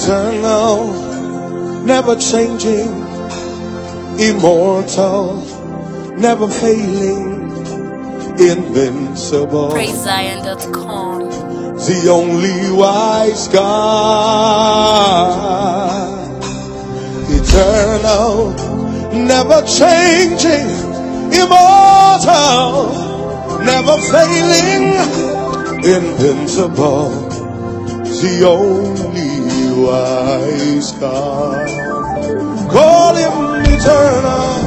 eternal, never changing, immortal, never failing, invincible. PraiseZion.com. The only wise God, eternal, never changing, immortal, never failing, invincible. The only wise God. Call him eternal,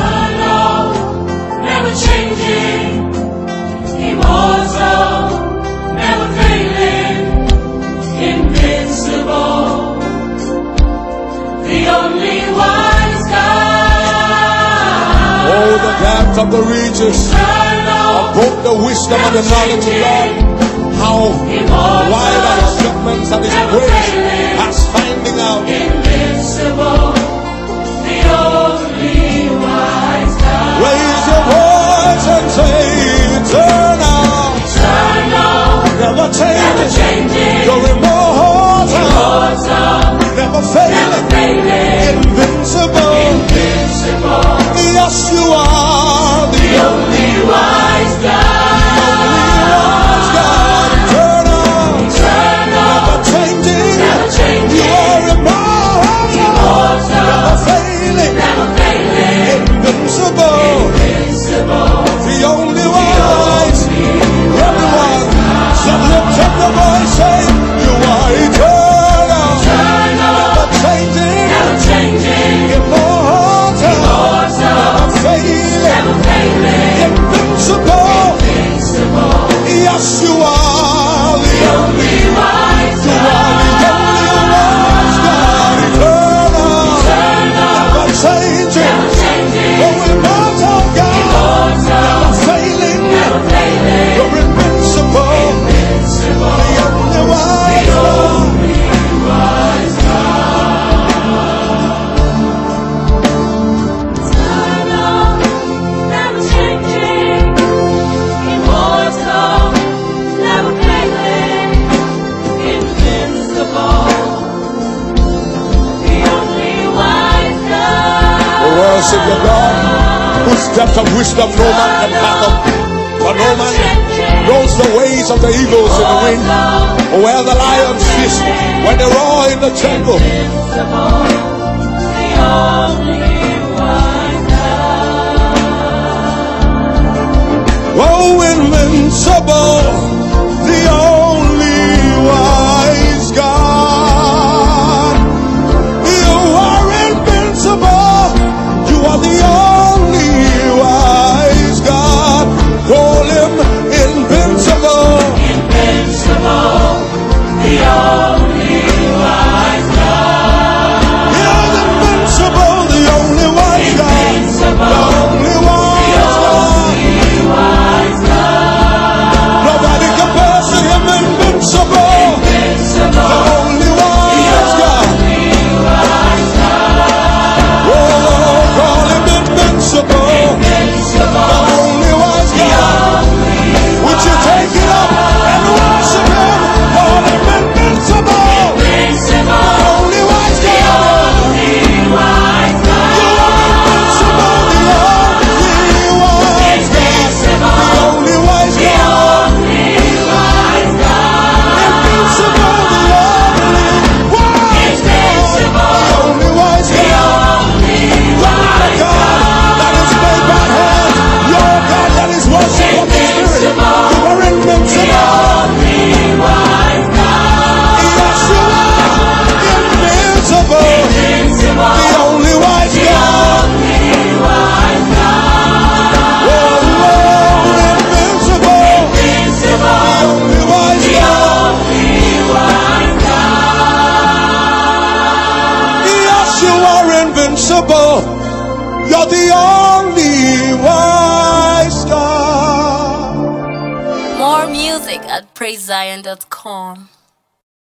never changing, immortal, never failing, invincible, the only wise God. oh, the depth of the reaches, of both the wisdom and the knowledge of God. How wide are his judgments and his grace, as finding out. Invincible, the only wise God. Raise your voice and say, eternal, never changing, you're immortal, never failing, invincible. Yes, you are the only wise God. The only wise, everyone, so lift up the voice, say, you are eternal, never changing, immortal, never failing, invincible. Yes, you are the only wise God. You are the only wise God, eternal, never changing, oh, immortal God. You're invincible, the only wise Eternal, never changing, immortal, never failing, invincible, the only wise God. worship the God whose depth of wisdom no man can fathom. For no man knows the ways of the eagles in the wind, or where the lions feast when they roar in the jungle. Oh, invincible, the only wise God. You are invincible, you are the only wise God. Call him invincible, the only wise God. You're invincible, the only wise God, the only wise God. Nobody compares to him, invincible, the only wise God. Oh, call him invincible, the only wise God. Would you take it up and worship him? Call him invincible, the only wise God. You are invincible, the only wise God, the only wise God. Invincible, the only wise God, the only wise God. Your God that is made by hand, your God that is worship of the Spirit. You are invincible. Yes, you are invincible. The only wise God. Oh, invincible. The only wise God. Yes, you are invincible. You're the only wise God. More music at PraiseZion.com.